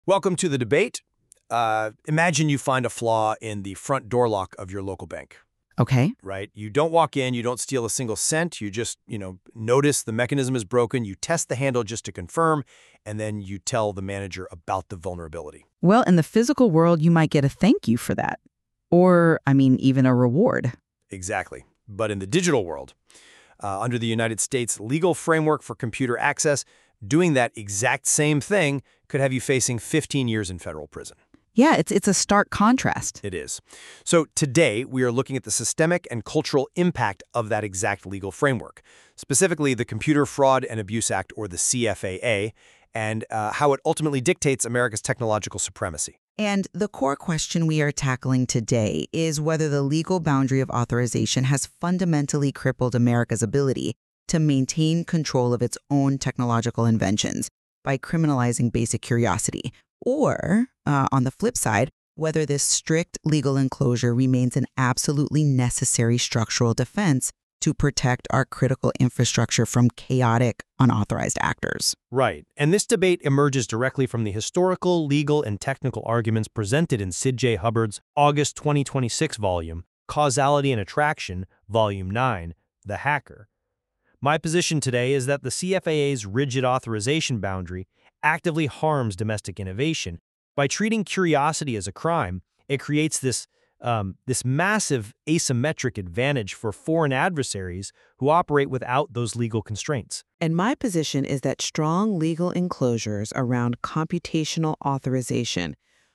Welcome to the debate. Imagine you find a flaw in the front door lock of your local bank, Okay. right? You don't walk in, you don't steal a single cent, you just, notice the mechanism is broken, you test the handle just to confirm, and then you tell the manager about the vulnerability. Well, in the physical world, you might get a thank you for that. Or, even a reward. Exactly. But in the digital world, under the United States legal framework for computer access, doing that exact same thing could have you facing 15 years in federal prison. Yeah, it's a stark contrast. It is. So today, we are looking at the systemic and cultural impact of that exact legal framework, specifically the Computer Fraud and Abuse Act, or the CFAA, and how it ultimately dictates America's technological supremacy. And the core question we are tackling today is whether the legal boundary of authorization has fundamentally crippled America's ability to maintain control of its own technological inventions by criminalizing basic curiosity. Or, on the flip side, whether this strict legal enclosure remains an absolutely necessary structural defense to protect our critical infrastructure from chaotic, unauthorized actors. Right. And this debate emerges directly from the historical, legal, and technical arguments presented in Sid J. Hubbard's August 2026 volume, Causality and Attraction, Volume 9, The Hacker. My position today is that the CFAA's rigid authorization boundary actively harms domestic innovation. By treating curiosity as a crime, it creates this massive asymmetric advantage for foreign adversaries who operate without those legal constraints. And my position is that strong legal enclosures around computational authorization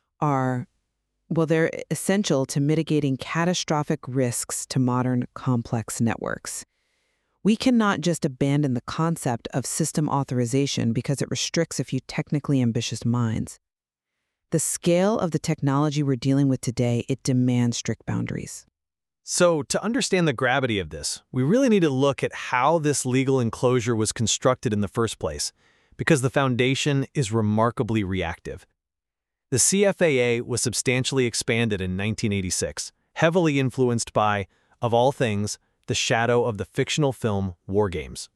they're essential to mitigating catastrophic risks to modern complex networks. We cannot just abandon the concept of system authorization because it restricts a few technically ambitious minds. The scale of the technology we're dealing with today, it demands strict boundaries. So, to understand the gravity of this, we really need to look at how this legal enclosure was constructed in the first place, because the foundation is remarkably reactive. The CFAA was substantially expanded in 1986, heavily influenced by, of all things, the shadow of the fictional film War Games.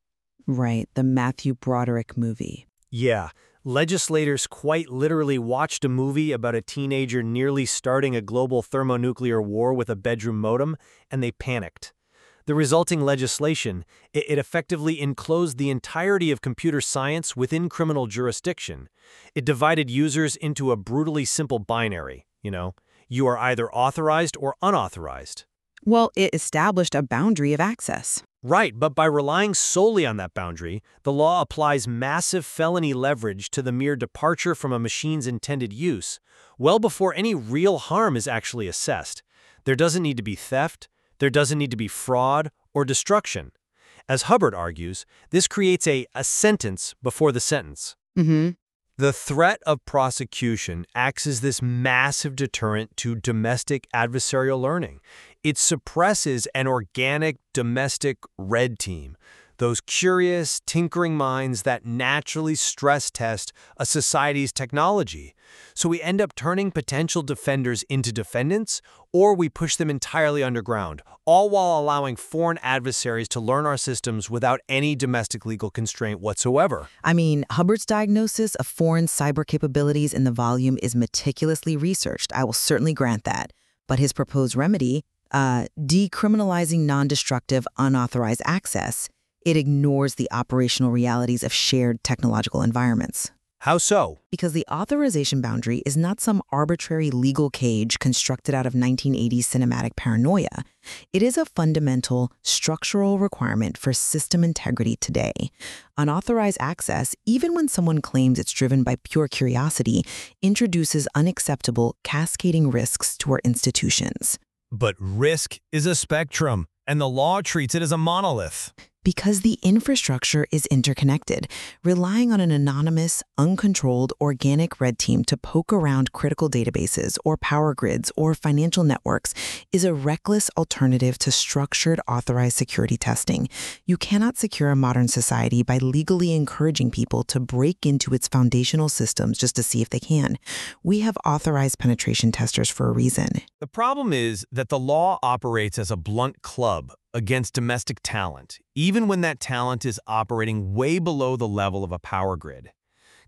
Right, the Matthew Broderick movie. Yeah, legislators quite literally watched a movie about a teenager nearly starting a global thermonuclear war with a bedroom modem, and they panicked. The resulting legislation, it effectively enclosed the entirety of computer science within criminal jurisdiction. It divided users into a brutally simple binary, you are either authorized or unauthorized. Well, it established a boundary of access. Right, but by relying solely on that boundary, the law applies massive felony leverage to the mere departure from a machine's intended use, well before any real harm is actually assessed. There doesn't need to be theft, there doesn't need to be fraud or destruction. As Hubbard argues, this creates a sentence before the sentence. Mm-hmm. The threat of prosecution acts as this massive deterrent to domestic adversarial learning. It suppresses an organic domestic red team, those curious, tinkering minds that naturally stress test a society's technology. So we end up turning potential defenders into defendants, or we push them entirely underground, all while allowing foreign adversaries to learn our systems without any domestic legal constraint whatsoever. Hubbard's diagnosis of foreign cyber capabilities in the volume is meticulously researched. I will certainly grant that. But his proposed remedy, decriminalizing non-destructive, unauthorized access, it ignores the operational realities of shared technological environments. How so? Because the authorization boundary is not some arbitrary legal cage constructed out of 1980s cinematic paranoia. It is a fundamental structural requirement for system integrity today. Unauthorized access, even when someone claims it's driven by pure curiosity, introduces unacceptable, cascading risks to our institutions. But risk is a spectrum, and the law treats it as a monolith. Because the infrastructure is interconnected, relying on an anonymous, uncontrolled, organic red team to poke around critical databases or power grids or financial networks is a reckless alternative to structured, authorized security testing. You cannot secure a modern society by legally encouraging people to break into its foundational systems just to see if they can. We have authorized penetration testers for a reason. The problem is that the law operates as a blunt club against domestic talent, even when that talent is operating way below the level of a power grid.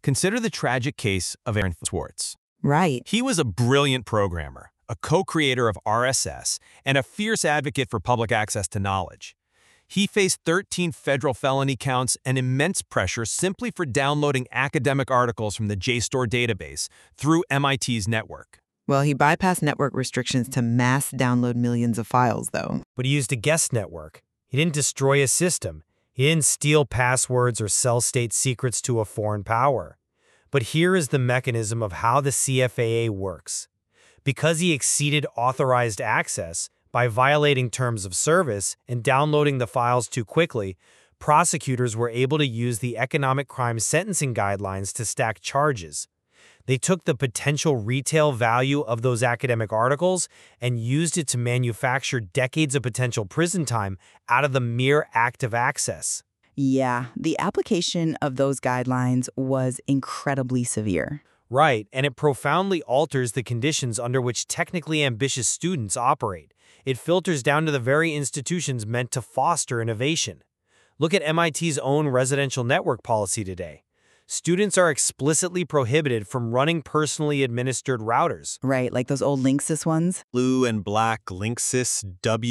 Consider the tragic case of Aaron Swartz. Right. He was a brilliant programmer, a co-creator of RSS, and a fierce advocate for public access to knowledge. He faced 13 federal felony counts and immense pressure simply for downloading academic articles from the JSTOR database through MIT's network. Well, he bypassed network restrictions to mass download millions of files, though. But he used a guest network. He didn't destroy a system. He didn't steal passwords or sell state secrets to a foreign power. But here is the mechanism of how the CFAA works. Because he exceeded authorized access by violating terms of service and downloading the files too quickly, prosecutors were able to use the economic crime sentencing guidelines to stack charges. They took the potential retail value of those academic articles and used it to manufacture decades of potential prison time out of the mere act of access. Yeah, the application of those guidelines was incredibly severe. Right, and it profoundly alters the conditions under which technically ambitious students operate. It filters down to the very institutions meant to foster innovation. Look at MIT's own residential network policy today. Students are explicitly prohibited from running personally administered routers. Right, like those old Linksys ones? Blue and black Linksys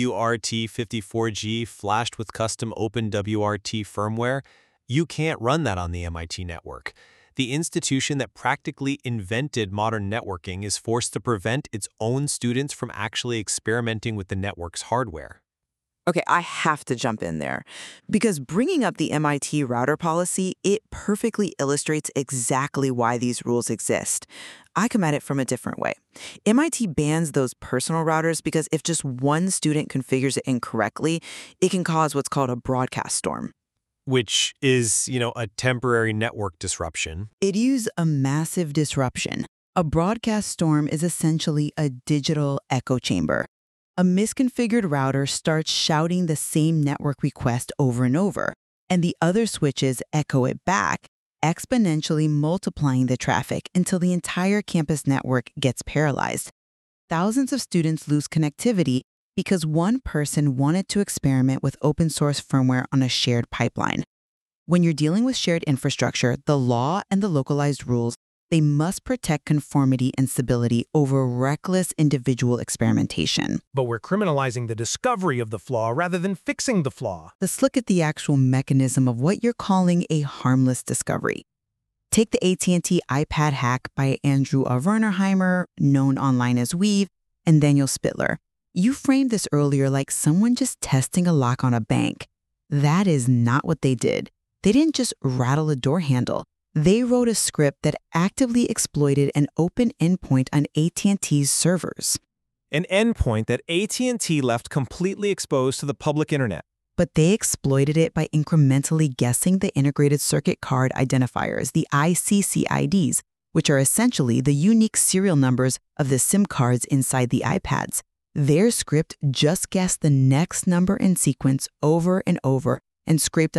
WRT54G flashed with custom OpenWRT firmware. You can't run that on the MIT network. The institution that practically invented modern networking is forced to prevent its own students from actually experimenting with the network's hardware. Okay, I have to jump in there because bringing up the MIT router policy, it perfectly illustrates exactly why these rules exist. I come at it from a different way. MIT bans those personal routers because if just one student configures it incorrectly, it can cause what's called a broadcast storm. Which is, a temporary network disruption. It is a massive disruption. A broadcast storm is essentially a digital echo chamber. A misconfigured router starts shouting the same network request over and over, and the other switches echo it back, exponentially multiplying the traffic until the entire campus network gets paralyzed. Thousands of students lose connectivity because one person wanted to experiment with open source firmware on a shared pipeline. When you're dealing with shared infrastructure, the law and the localized rules, they must protect conformity and stability over reckless individual experimentation. But we're criminalizing the discovery of the flaw rather than fixing the flaw. Let's look at the actual mechanism of what you're calling a harmless discovery. Take the AT&T iPad hack by Andrew Wernerheimer, known online as Weave, and Daniel Spittler. You framed this earlier like someone just testing a lock on a bank. That is not what they did. They didn't just rattle a door handle. They wrote a script that actively exploited an open endpoint on AT&T's servers. An endpoint that AT&T left completely exposed to the public internet. But they exploited it by incrementally guessing the integrated circuit card identifiers, the ICCIDs, which are essentially the unique serial numbers of the SIM cards inside the iPads. Their script just guessed the next number in sequence over and over and scraped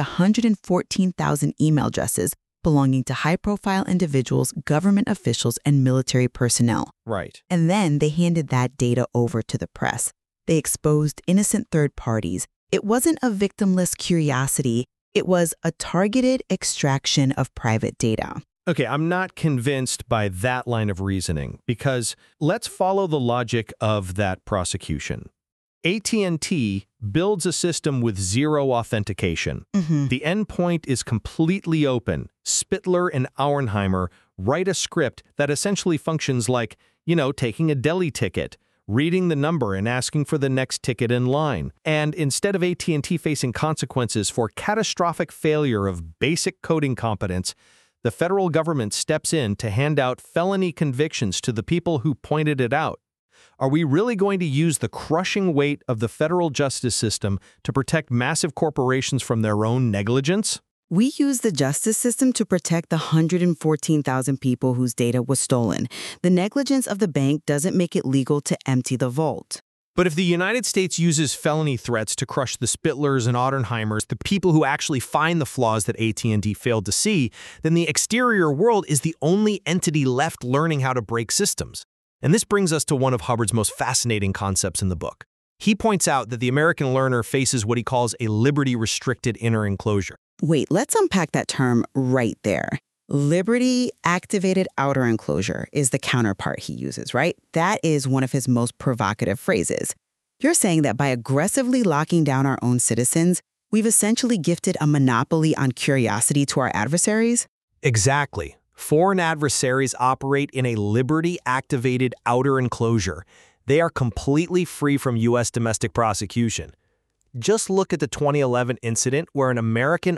114,000 email addresses belonging to high-profile individuals, government officials, and military personnel. Right. And then they handed that data over to the press. They exposed innocent third parties. It wasn't a victimless curiosity. It was a targeted extraction of private data. Okay, I'm not convinced by that line of reasoning because let's follow the logic of that prosecution. AT&T builds a system with zero authentication. The endpoint is completely open. Spittler and Auernheimer write a script that essentially functions like, taking a deli ticket, reading the number and asking for the next ticket in line. And instead of AT&T facing consequences for catastrophic failure of basic coding competence, the federal government steps in to hand out felony convictions to the people who pointed it out. Are we really going to use the crushing weight of the federal justice system to protect massive corporations from their own negligence? We use the justice system to protect the 114,000 people whose data was stolen. The negligence of the bank doesn't make it legal to empty the vault. But if the United States uses felony threats to crush the Spittlers and Auernheimers, the people who actually find the flaws that AT&T failed to see, then the exterior world is the only entity left learning how to break systems. And this brings us to one of Hubbard's most fascinating concepts in the book. He points out that the American learner faces what he calls a liberty-restricted inner enclosure. Wait, let's unpack that term right there. Liberty activated outer enclosure is the counterpart he uses, right? That is one of his most provocative phrases. You're saying that by aggressively locking down our own citizens, we've essentially gifted a monopoly on curiosity to our adversaries? Exactly. Foreign adversaries operate in a liberty-activated outer enclosure. They are completely free from U.S. domestic prosecution. Just look at the 2011 incident where an American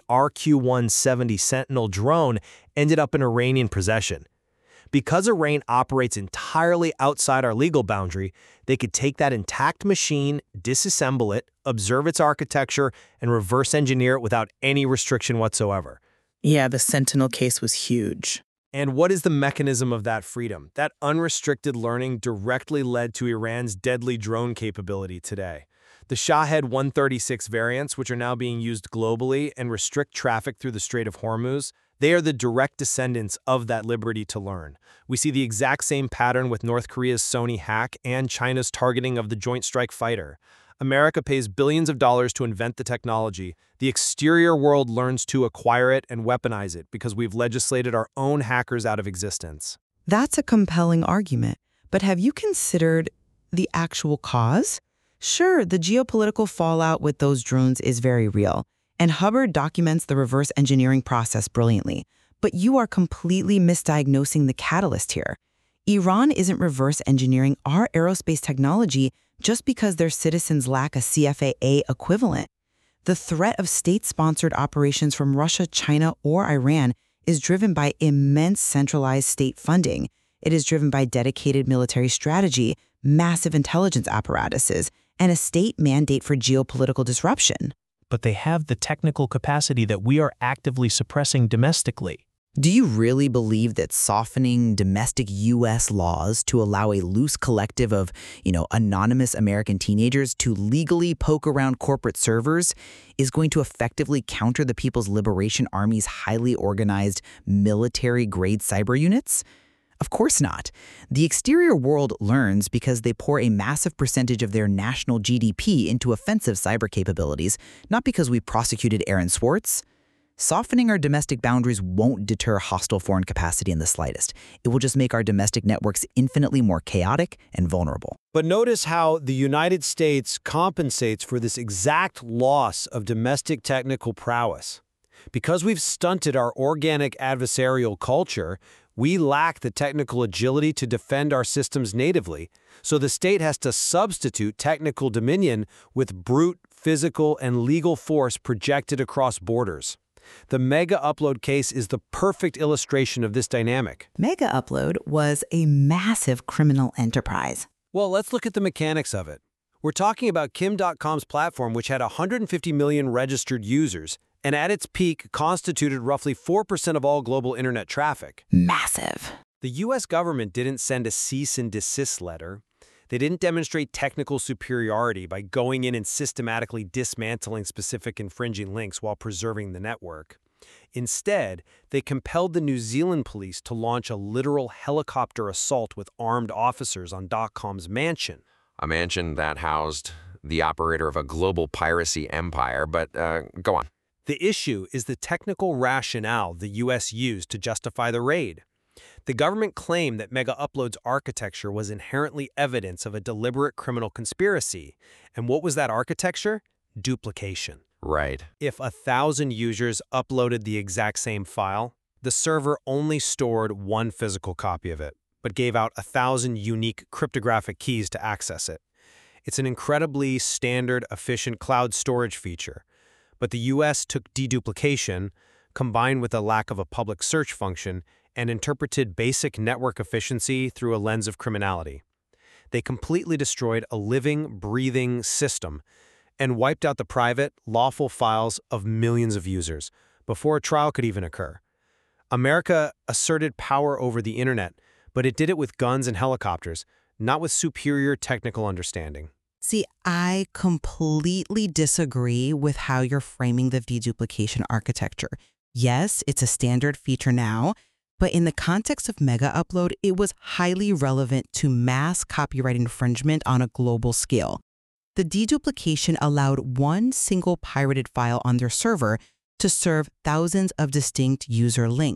RQ-170 Sentinel drone ended up in Iranian possession. Because Iran operates entirely outside our legal boundary, they could take that intact machine, disassemble it, observe its architecture, and reverse engineer it without any restriction whatsoever. Yeah, the Sentinel case was huge. And what is the mechanism of that freedom? That unrestricted learning directly led to Iran's deadly drone capability today. The Shahed 136 variants, which are now being used globally and restrict traffic through the Strait of Hormuz, they are the direct descendants of that liberty to learn. We see the exact same pattern with North Korea's Sony hack and China's targeting of the Joint Strike Fighter. America pays billions of dollars to invent the technology. The exterior world learns to acquire it and weaponize it because we've legislated our own hackers out of existence. That's a compelling argument. But have you considered the actual cause? Sure, the geopolitical fallout with those drones is very real, and Hubbard documents the reverse engineering process brilliantly. But you are completely misdiagnosing the catalyst here. Iran isn't reverse engineering our aerospace technology just because their citizens lack a CFAA equivalent. The threat of state-sponsored operations from Russia, China, or Iran is driven by immense centralized state funding. It is driven by dedicated military strategy, massive intelligence apparatuses, and a state mandate for geopolitical disruption. But they have the technical capacity that we are actively suppressing domestically. Do you really believe that softening domestic U.S. laws to allow a loose collective of, anonymous American teenagers to legally poke around corporate servers is going to effectively counter the People's Liberation Army's highly organized military-grade cyber units? Of course not. The exterior world learns because they pour a massive percentage of their national GDP into offensive cyber capabilities, not because we prosecuted Aaron Swartz. Softening our domestic boundaries won't deter hostile foreign capacity in the slightest. It will just make our domestic networks infinitely more chaotic and vulnerable. But notice how the United States compensates for this exact loss of domestic technical prowess. Because we've stunted our organic adversarial culture, we lack the technical agility to defend our systems natively, so the state has to substitute technical dominion with brute, physical, and legal force projected across borders. The Mega Upload case is the perfect illustration of this dynamic. Mega Upload was a massive criminal enterprise. Well, let's look at the mechanics of it. We're talking about Kim.com's platform, which had 150 million registered users, and at its peak constituted roughly 4% of all global internet traffic. Massive. The U.S. government didn't send a cease and desist letter. They didn't demonstrate technical superiority by going in and systematically dismantling specific infringing links while preserving the network. Instead, they compelled the New Zealand police to launch a literal helicopter assault with armed officers on .com's mansion. A mansion that housed the operator of a global piracy empire, but go on. The issue is the technical rationale the U.S. used to justify the raid. The government claimed that Mega Upload's architecture was inherently evidence of a deliberate criminal conspiracy. And what was that architecture? Duplication. Right. If 1,000 users uploaded the exact same file, the server only stored one physical copy of it, but gave out 1,000 unique cryptographic keys to access it. It's an incredibly standard, efficient cloud storage feature. But the U.S. took deduplication, combined with a lack of a public search function, and interpreted basic network efficiency through a lens of criminality. They completely destroyed a living, breathing system and wiped out the private, lawful files of millions of users before a trial could even occur. America asserted power over the internet, but it did it with guns and helicopters, not with superior technical understanding. See, I completely disagree with how you're framing the deduplication architecture. Yes, it's a standard feature now, but in the context of Mega Upload, it was highly relevant to mass copyright infringement on a global scale. The deduplication allowed one single pirated file on their server to serve thousands of distinct user links,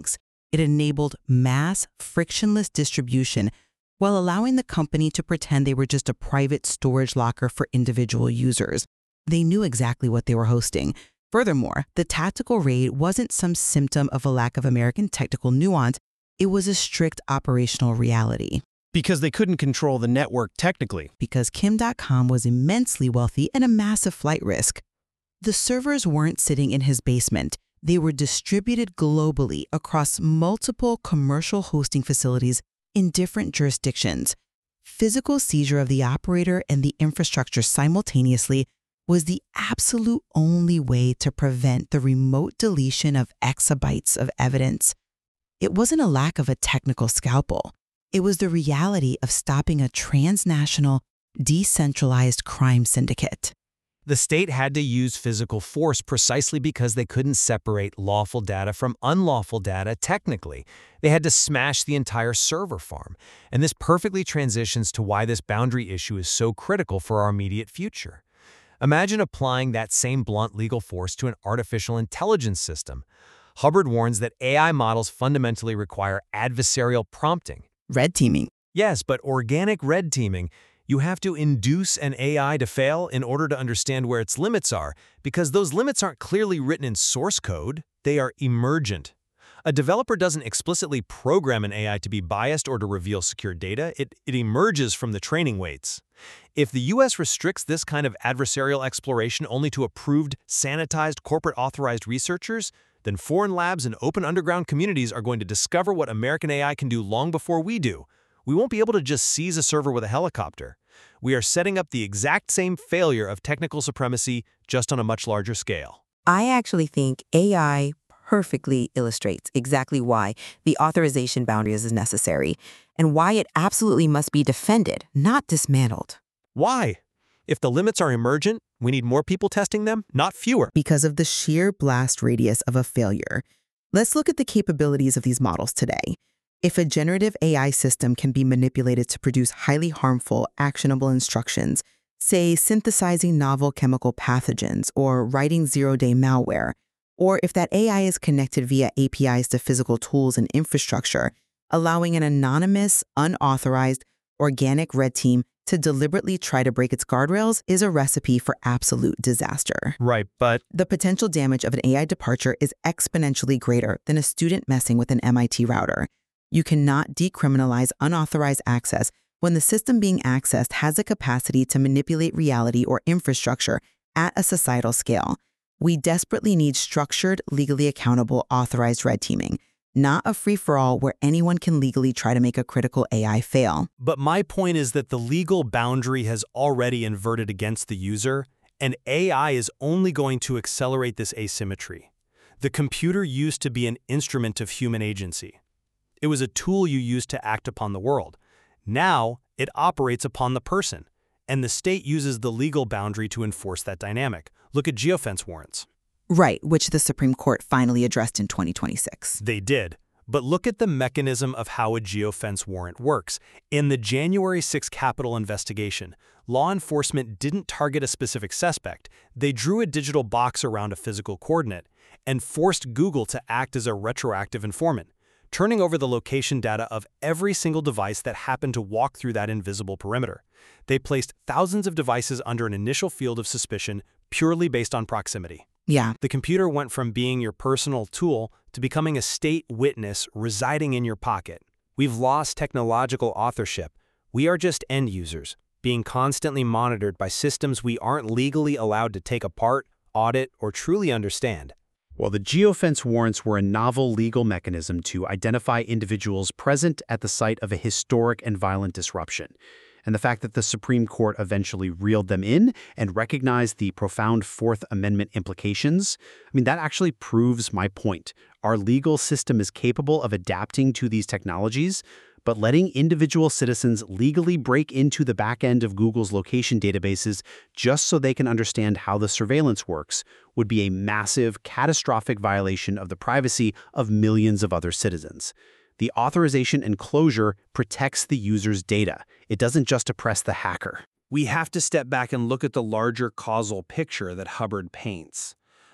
It enabled mass, frictionless distribution while allowing the company to pretend they were just a private storage locker for individual users. They knew exactly what they were hosting. Furthermore, the tactical raid wasn't some symptom of a lack of American technical nuance. It was a strict operational reality. Because they couldn't control the network technically. Because Kim.com was immensely wealthy and a massive flight risk. The servers weren't sitting in his basement. They were distributed globally across multiple commercial hosting facilities in different jurisdictions. Physical seizure of the operator and the infrastructure simultaneously was the absolute only way to prevent the remote deletion of exabytes of evidence. It wasn't a lack of a technical scalpel. It was the reality of stopping a transnational, decentralized crime syndicate. The state had to use physical force precisely because they couldn't separate lawful data from unlawful data technically. They had to smash the entire server farm. And this perfectly transitions to why this boundary issue is so critical for our immediate future. Imagine applying that same blunt legal force to an artificial intelligence system. Hubbard warns that AI models fundamentally require adversarial prompting. Red teaming. Yes, but organic red teaming. You have to induce an AI to fail in order to understand where its limits are, because those limits aren't clearly written in source code, they are emergent. A developer doesn't explicitly program an AI to be biased or to reveal secure data, it emerges from the training weights. If the US restricts this kind of adversarial exploration only to approved, sanitized, corporate-authorized researchers, then foreign labs and open underground communities are going to discover what American AI can do long before we do. We won't be able to just seize a server with a helicopter. We are setting up the exact same failure of technical supremacy, just on a much larger scale. I actually think AI perfectly illustrates exactly why the authorization boundary is necessary and why it absolutely must be defended, not dismantled. Why? If the limits are emergent, we need more people testing them, not fewer. Because of the sheer blast radius of a failure. Let's look at the capabilities of these models today. If a generative AI system can be manipulated to produce highly harmful, actionable instructions, say synthesizing novel chemical pathogens or writing zero-day malware, or if that AI is connected via APIs to physical tools and infrastructure, allowing an anonymous, unauthorized, organic red team to deliberately try to break its guardrails is a recipe for absolute disaster. Right, but The potential damage of an AI departure is exponentially greater than a student messing with an MIT router. You cannot decriminalize unauthorized access when the system being accessed has the capacity to manipulate reality or infrastructure at a societal scale. We desperately need structured, legally accountable, authorized red teaming, not a free-for-all where anyone can legally try to make a critical AI fail. But my point is that the legal boundary has already inverted against the user, and AI is only going to accelerate this asymmetry. The computer used to be an instrument of human agency. It was a tool you used to act upon the world. Now, it operates upon the person, and the state uses the legal boundary to enforce that dynamic. Look at geofence warrants. Right, which the Supreme Court finally addressed in 2026. They did. But look at the mechanism of how a geofence warrant works. In the January 6 Capitol investigation, law enforcement didn't target a specific suspect. They drew a digital box around a physical coordinate and forced Google to act as a retroactive informant, turning over the location data of every single device that happened to walk through that invisible perimeter. They placed thousands of devices under an initial field of suspicion purely based on proximity. Yeah. The computer went from being your personal tool to becoming a state witness residing in your pocket. We've lost technological authorship. We are just end users, being constantly monitored by systems we aren't legally allowed to take apart, audit, or truly understand. Well, the geofence warrants were a novel legal mechanism to identify individuals present at the site of a historic and violent disruption. And the fact that the Supreme Court eventually reeled them in and recognized the profound Fourth Amendment implications, that actually proves my point. Our legal system is capable of adapting to these technologies, but letting individual citizens legally break into the back end of Google's location databases just so they can understand how the surveillance works would be a massive, catastrophic violation of the privacy of millions of other citizens. The authorization and closure protects the user's data. It doesn't just oppress the hacker. We have to step back and look at the larger causal picture that Hubbard paints.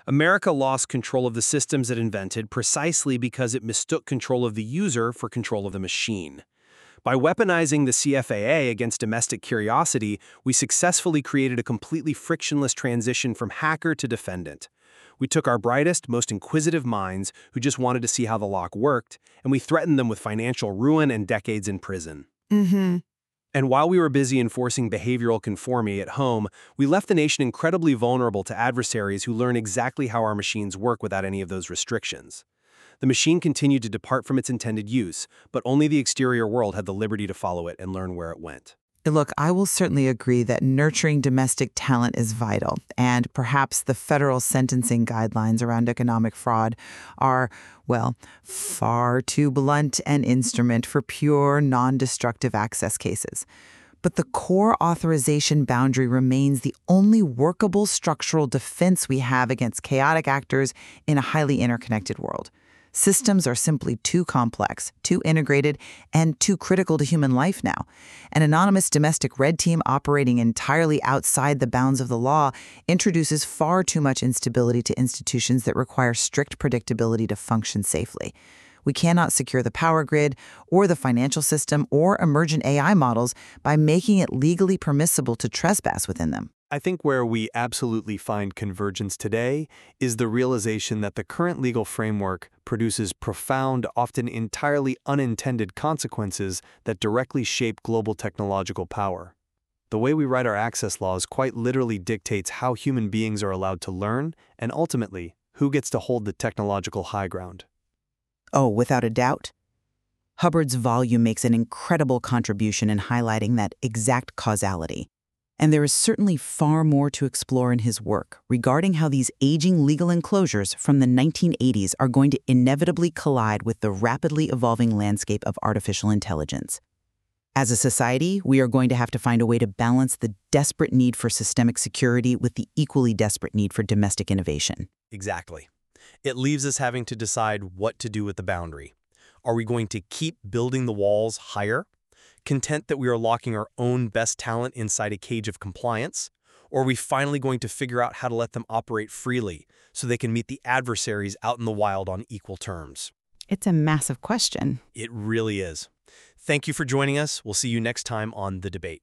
America lost control of the systems it invented precisely because it mistook control of the user for control of the machine. By weaponizing the CFAA against domestic curiosity, we successfully created a completely frictionless transition from hacker to defendant. We took our brightest, most inquisitive minds who just wanted to see how the lock worked, and we threatened them with financial ruin and decades in prison. And while we were busy enforcing behavioral conformity at home, we left the nation incredibly vulnerable to adversaries who learn exactly how our machines work without any of those restrictions. The machine continued to depart from its intended use, but only the exterior world had the liberty to follow it and learn where it went. Look, I will certainly agree that nurturing domestic talent is vital, and perhaps the federal sentencing guidelines around economic fraud are, well, far too blunt an instrument for pure, non-destructive access cases. But the core authorization boundary remains the only workable structural defense we have against chaotic actors in a highly interconnected world. Systems are simply too complex, too integrated, and too critical to human life now. An anonymous domestic red team operating entirely outside the bounds of the law introduces far too much instability to institutions that require strict predictability to function safely. We cannot secure the power grid or the financial system or emergent AI models by making it legally permissible to trespass within them. I think where we absolutely find convergence today is the realization that the current legal framework produces profound, often entirely unintended consequences that directly shape global technological power. The way we write our access laws quite literally dictates how human beings are allowed to learn and ultimately who gets to hold the technological high ground. Oh, without a doubt. Hubbard's volume makes an incredible contribution in highlighting that exact causality. And there is certainly far more to explore in his work regarding how these aging legal enclosures from the 1980s are going to inevitably collide with the rapidly evolving landscape of artificial intelligence. As a society, we are going to have to find a way to balance the desperate need for systemic security with the equally desperate need for domestic innovation. Exactly. It leaves us having to decide what to do with the boundary. Are we going to keep building the walls higher, content that we are locking our own best talent inside a cage of compliance? Or are we finally going to figure out how to let them operate freely so they can meet the adversaries out in the wild on equal terms? It's a massive question. It really is. Thank you for joining us. We'll see you next time on The Debate.